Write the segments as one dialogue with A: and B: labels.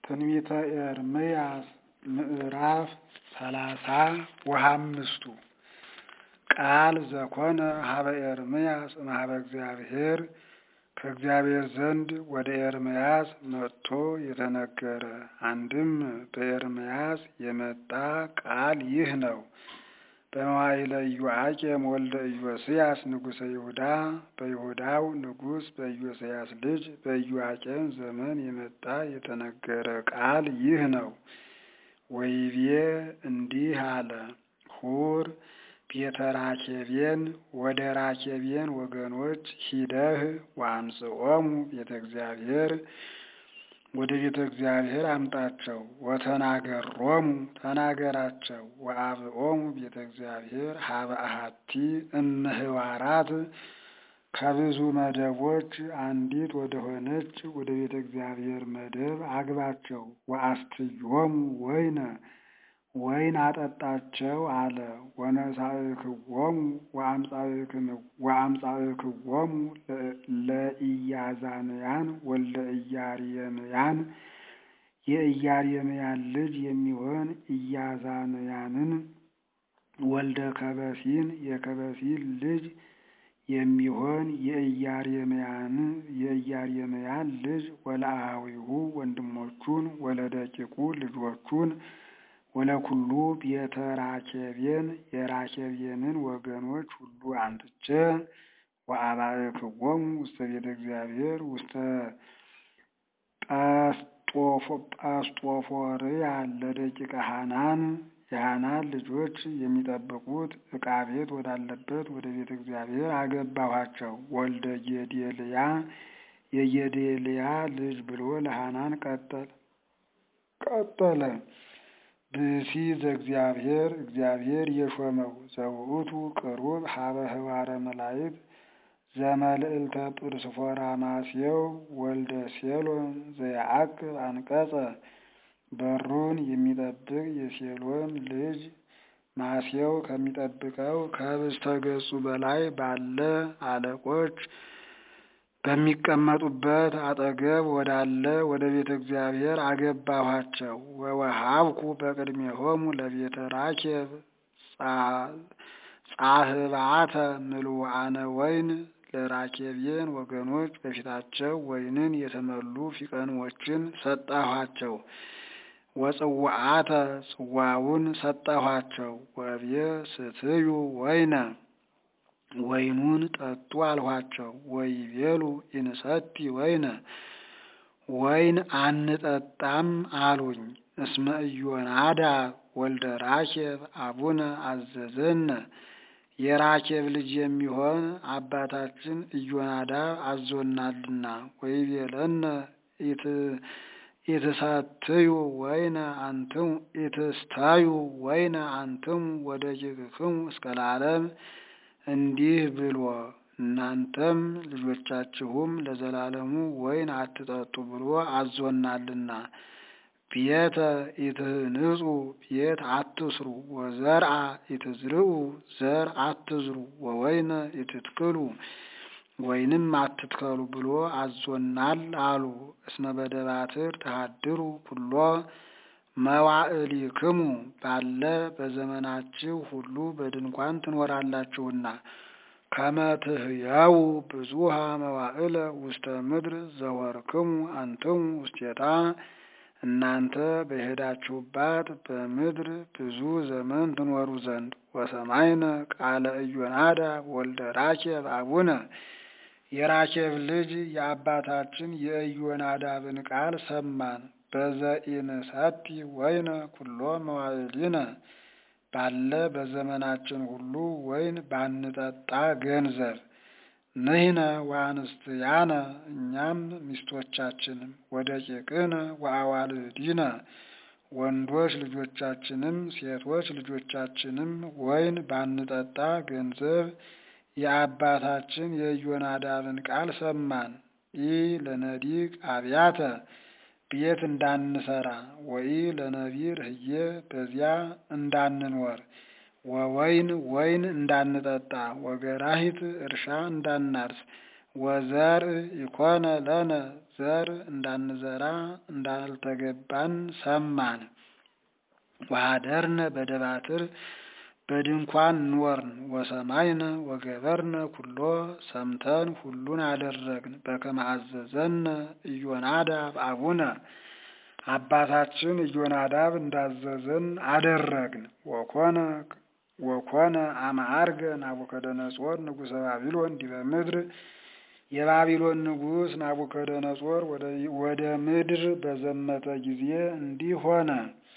A: ትንቢተ ኤርምያስ ምዕራፍ 30 ቃል ዘኮነ ሀበ ኤርምያስ እምኀበ እግዚአብሔር ከእግዚአብሔር ዘንድ ወደ ኤርምያስ መጥቶ የተነገረ። አንድም በኤርምያስ የመጣ ቃል ይህ ነው። በመዋዕለ ኢዮአቄም ወልደ ኢዮስያስ ንጉሠ ይሁዳ በይሁዳው ንጉሥ በኢዮስያስ ልጅ በኢዮአቄም ዘመን የመጣ የተነገረ ቃል ይህ ነው። ወይቤ እንዲህ አለ። ሁር ቤተ ራኬቤን ወደ ራኬቤን ወገኖች ሂደህ ወአምጽኦሙ ቤተ እግዚአብሔር ወደ ቤተ እግዚአብሔር አምጣቸው። ወተናገሮሙ ተናገራቸው። ወአብኦሙ ቤተ እግዚአብሔር ሀበ አሐቲ እምህዋራት ከብዙ መደቦች አንዲት ወደሆነች ወደ ቤተ እግዚአብሔር መደብ አግባቸው። ወአስትዮሙ ወይን አጠጣቸው አለ። ወነሳእክዎሙ ወአምጻእክዎሙ ለኢያዛንያን ወልደ ኢያርየምያን የኢያርየምያን ልጅ የሚሆን ኢያዛንያንን ወልደ ከበሲን የከበሲን ልጅ የሚሆን የኢያርየምያን ልጅ ወለአዊሁ ወንድሞቹን ወለደቂቁ ልጆቹን ወለኩሉ ቤተ ራኬቤን የራኬቤንን ወገኖች ሁሉ አምጥቼ ወአባእክዎሙ ውስተ ቤተ እግዚአብሔር ውስተ ጳስጦፎርያ ለደቂቀ ሐናን የሐናን ልጆች የሚጠብቁት ዕቃ ቤት ወዳለበት ወደ ቤተ እግዚአብሔር አገባኋቸው። ወልደ ጌዴልያ የጌዴልያ ልጅ ብሎ ለሐናን ቀጠለ። ብእሲ ዘእግዚአብሔር እግዚአብሔር የሾመው ዘውእቱ ቅሩብ ሀበ ህዋረ መላእክት ዘመልዕልተ ጵርስፎራ ማስየው ወልደ ሴሎን ዘያዕቅብ አንቀጸ በሩን የሚጠብቅ የሴሎን ልጅ ማስየው ከሚጠብቀው ከበስተገጹ በላይ ባለ አለቆች በሚቀመጡበት አጠገብ ወዳለ ወደ ቤተ እግዚአብሔር አገባኋቸው። ወወሃብኩ በቅድሜሆሙ ለቤተ ራኬብ ጻህባተ ምልዋአነ ወይን ለራኬቤን ወገኖች በፊታቸው ወይንን የተመሉ ፊቀኖችን ሰጠኋቸው። ወጽዋዓተ ጽዋውን ሰጠኋቸው። ወእብየ ስትዩ ወይኑን ጠጡ አልኋቸው። ወይቤሉ ኢንሰቲ ወይን አንጠጣም አሉኝ። እስመ ኢዮናዳብ ወልደ ራኬብ አቡነ አዘዘነ የራኬብ ልጅ የሚሆን አባታችን ኢዮናዳብ አዞናልና። ወይቤለነ ኢትሰትዩ ወይነ አንትሙ ኢትስታዩ ወይነ አንትሙ ወደቂቅክሙ እስከ ለዓለም እንዲህ ብሎ እናንተም ልጆቻችሁም ለዘላለሙ ወይን አትጠጡ ብሎ አዞናልና። ቤተ ኢትህንጹ ቤት አትስሩ ወዘርአ ኢትዝርኡ ዘር አትዝሩ ወወይነ ኢትትክሉ ወይንም አትትከሉ ብሎ አዞናል አሉ። እስመ በደባትር ተሃድሩ ኩሎ መዋዕሊክሙ ባለ በዘመናችሁ ሁሉ በድንኳን ትኖራላችሁና። ከመ ትሕየው ብዙኃ መዋዕለ ውስተ ምድር ዘወርክሙ አንትሙ ውስቴታ እናንተ በሄዳችሁባት በምድር ብዙ ዘመን ትኖሩ ዘንድ። ወሰማይነ ቃለ ኢዮናዳብ ወልደ ራኬብ አቡነ የራኬብ ልጅ የአባታችን የኢዮናዳብን ቃል ሰማን። በዘኢንሰቲ ወይነ ኩሎ መዋዕሊነ ባለ በዘመናችን ሁሉ ወይን ባንጠጣ ገንዘብ። ንሕነ ወአንስትያነ እኛም ሚስቶቻችንም ወደቂቅነ ወአዋልዲነ ወንዶች ልጆቻችንም ሴቶች ልጆቻችንም ወይን ባንጠጣ ገንዘብ የአባታችን የኢዮናዳብን ቃል ሰማን። ኢ ለነዲቅ አብያተ ቤት እንዳንሰራ ወይ ለነቢር ህየ በዚያ እንዳንኖር ወይን እንዳንጠጣ ወገራሂት እርሻ እንዳናርስ ወዘር ይኮነ ለነ ዘር እንዳንዘራ እንዳልተገባን ሰማን። ወሀደርነ በደባትር በድንኳን ኖርን። ወሰማይነ ወገበርነ ኩሎ ሰምተን ሁሉን አደረግን። በከመ አዘዘነ ኢዮናዳብ አቡነ አባታችን ኢዮናዳብ እንዳዘዘን አደረግን። ወኮነ አመ ዐርገ ናቡከደነጾር ንጉሠ ባቢሎን ዲበ ምድር የባቢሎን ንጉሥ ናቡከደነጾር ወደ ምድር በዘመተ ጊዜ እንዲህ ሆነ።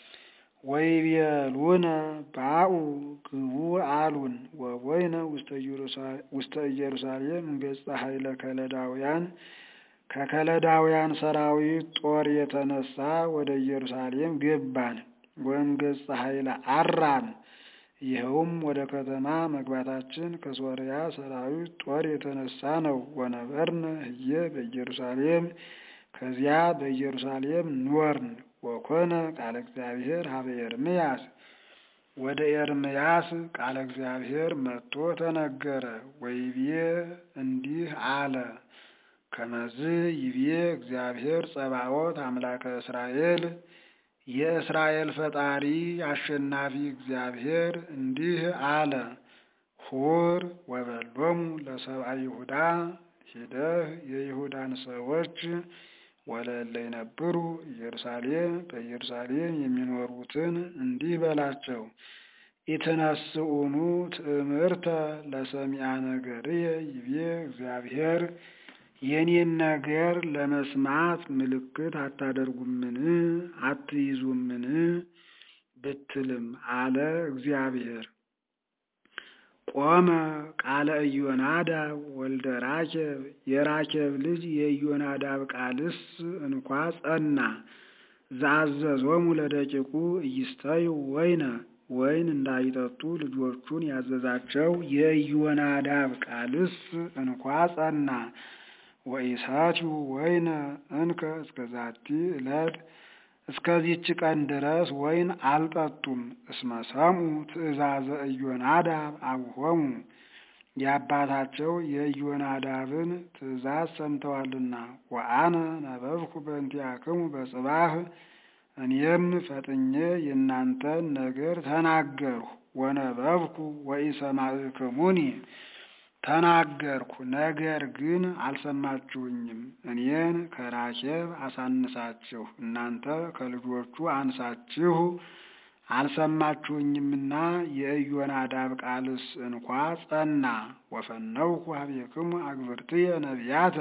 A: ወይቤሉነ ባኡ ግቡ አሉን። ወቦይነ ውስተ ኢየሩሳሌም እምገጸ ኃይለ ከለዳውያን ከከለዳውያን ሰራዊት ጦር የተነሳ ወደ ኢየሩሳሌም ገባን። ወእምገጸ ኃይለ አራም ይኸውም ወደ ከተማ መግባታችን ከሶርያ ሰራዊት ጦር የተነሳ ነው። ወነበርነ ህየ በኢየሩሳሌም ከዚያ በኢየሩሳሌም ኖርን። ወኮነ ቃለ እግዚአብሔር ሀበ ኤርምያስ ወደ ኤርምያስ ቃለ እግዚአብሔር መጥቶ ተነገረ። ወይቤ እንዲህ አለ። ከመዝ ይቤ እግዚአብሔር ጸባዖት አምላከ እስራኤል የእስራኤል ፈጣሪ አሸናፊ እግዚአብሔር እንዲህ አለ። ሁር ወበሎሙ ለሰብአ ይሁዳ ሂደህ የይሁዳን ሰዎች ወለለ ይነብሩ ኢየሩሳሌም በኢየሩሳሌም የሚኖሩትን እንዲህ በላቸው። ኢትነስኡኑ ትእምርተ ለሰሚዐ ነገርየ ይቤ እግዚአብሔር የኔን ነገር ለመስማት ምልክት አታደርጉምን አትይዙምን ብትልም አለ እግዚአብሔር። ቆመ ቃለ ኢዮናዳብ ወልደ ራኬብ የራኬብ ልጅ የኢዮናዳብ ቃልስ እንኳ ጸና። ዘአዘዞሙ ለደቂቁ ኢይስተዩ ወይን እንዳይጠጡ ልጆቹን ያዘዛቸው የኢዮናዳብ ቃልስ እንኳ ጸና። ወኢሳትዩ ወይነ እንከ እስከዛቲ ዕለት እስከዚች ቀን ድረስ ወይን አልጠጡም። እስመ ሰምዑ ትእዛዘ ኢዮናዳብ አቡሆሙ የአባታቸው የኢዮናዳብን ትእዛዝ ሰምተዋልና። ወአነ ነበብኩ በእንቲአክሙ በጽባህ እኔም ፈጥኜ የእናንተን ነገር ተናገርሁ። ወነበብኩ ወኢሰማዕክሙኒ ተናገርኩ፣ ነገር ግን አልሰማችሁኝም። እኔን ከራኬብ አሳንሳችሁ እናንተ ከልጆቹ አንሳችሁ አልሰማችሁኝምና የኢዮናዳብ ቃልስ እንኳ ጸና። ወፈነውኩ ኀቤክሙ አግብርትየ ነቢያተ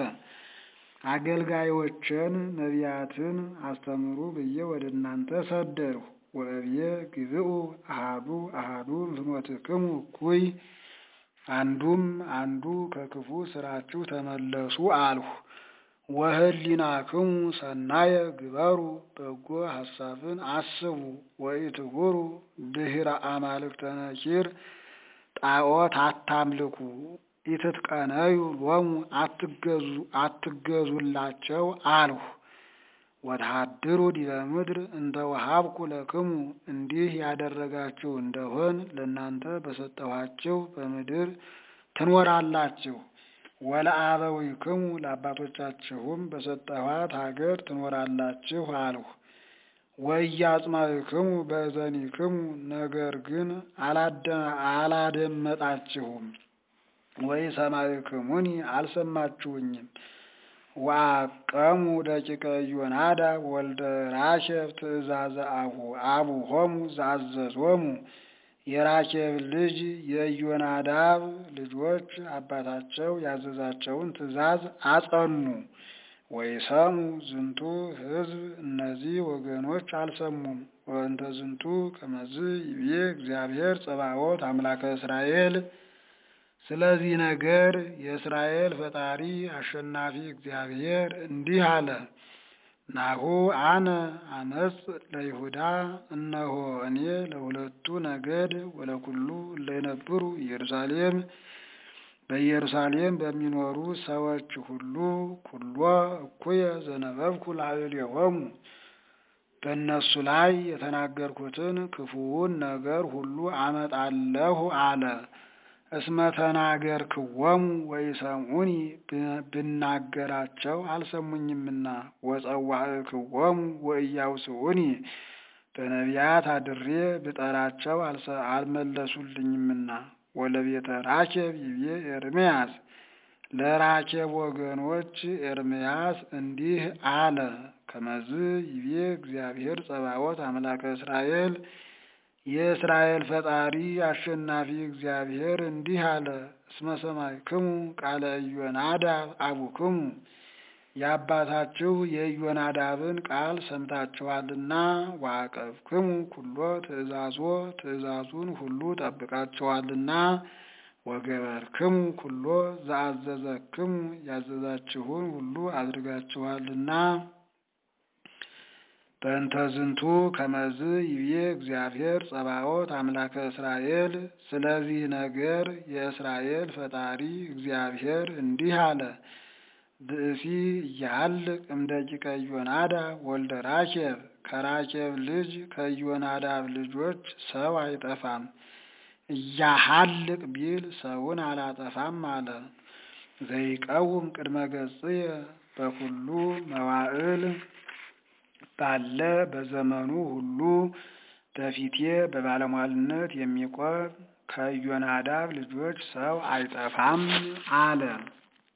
A: አገልጋዮችን ነቢያትን አስተምሩ ብዬ ወደ እናንተ ሰደድሁ። ወእብየ ግብኡ አሃዱ አሃዱ ፍኖትክሙ እኩይ አንዱም አንዱ ከክፉ ስራችሁ ተመለሱ አልሁ። ወህሊናክሙ ሰናየ ግበሩ በጎ ሐሳብን አስቡ። ወኢትሁሩ ድኅረ አማልክተ ነኪር ጣዖት አታምልኩ። ኢትትቀነዩ ሎሙ አትገዙላቸው አልሁ። ወተሃድሩ ዲበ ምድር እንተ ወሀብኩ ለክሙ እንዲህ ያደረጋችሁ እንደሆን ለእናንተ በሰጠኋችሁ በምድር ትኖራላችሁ። ወለአበዊክሙ ለአባቶቻችሁም በሰጠኋት ሀገር ትኖራላችሁ አልሁ። ወኢያጽማዕክሙ በእዘኒክሙ ነገር ግን አላደመጣችሁም። ወኢሰማዕክሙኒ አልሰማችሁኝም። ወአቀሙ ደቂቀ ኢዮናዳብ ወልደ ራኬብ ትእዛዘ አቡሆሙ ዘአዘዞሙ የራኬብ ልጅ የኢዮናዳብ ልጆች አባታቸው ያዘዛቸውን ትእዛዝ አጸኑ። ወይሰሙ ዝንቱ ሕዝብ እነዚህ ወገኖች አልሰሙም። ወእንተ ዝንቱ ከመዝ ይቤ እግዚአብሔር ጸባዖት አምላከ እስራኤል ስለዚህ ነገር የእስራኤል ፈጣሪ አሸናፊ እግዚአብሔር እንዲህ አለ። ናሁ አነ አመጽ ለይሁዳ እነሆ እኔ ለሁለቱ ነገድ ወለኩሉ ለነበሩ ኢየሩሳሌም በኢየሩሳሌም በሚኖሩ ሰዎች ሁሉ ኩሎ እኩየ ዘነበብኩ ላዕሌሆሙ በእነሱ ላይ የተናገርኩትን ክፉውን ነገር ሁሉ አመጣለሁ አለ። እስመ ተናገርክዎሙ ወኢሰምዑኒ ብናገራቸው አልሰሙኝምና ወጸዋዕክዎሙ ወኢያውስዑኒ በነቢያት አድሬ ብጠራቸው አልመለሱልኝምና ወለቤተ ራኬብ ይቤ ኤርምያስ ለራኬብ ወገኖች ኤርምያስ እንዲህ አለ። ከመዝ ይቤ እግዚአብሔር ጸባዖት አምላከ እስራኤል የእስራኤል ፈጣሪ አሸናፊ እግዚአብሔር እንዲህ አለ። እስመ ሰማዕክሙ ቃለ ኢዮናዳብ አቡክሙ የአባታችሁ የኢዮናዳብን ቃል ሰምታችኋልና ወአቀብክሙ ኩሎ ትእዛዙን ሁሉ ጠብቃችኋልና ወገበርክሙ ኩሎ ዘአዘዘክሙ ያዘዛችሁን ሁሉ አድርጋችኋልና በእንተ ዝንቱ ከመዝ ይቤ እግዚአብሔር ጸባዖት አምላከ እስራኤል ስለዚህ ነገር የእስራኤል ፈጣሪ እግዚአብሔር እንዲህ አለ። ብእሲ እያሃልቅ እምደቂቀ ኢዮናዳብ ወልደ ራኬብ ከራኬብ ልጅ ከኢዮናዳብ ልጆች ሰው አይጠፋም። እያሃልቅ ቢል ሰውን አላጠፋም አለ። ዘይቀውም ቅድመ ገጽየ በኩሉ መዋዕል ባለ በዘመኑ ሁሉ በፊቴ በባለሟልነት የሚቆም ከኢዮናዳብ ልጆች ሰው አይጠፋም አለ።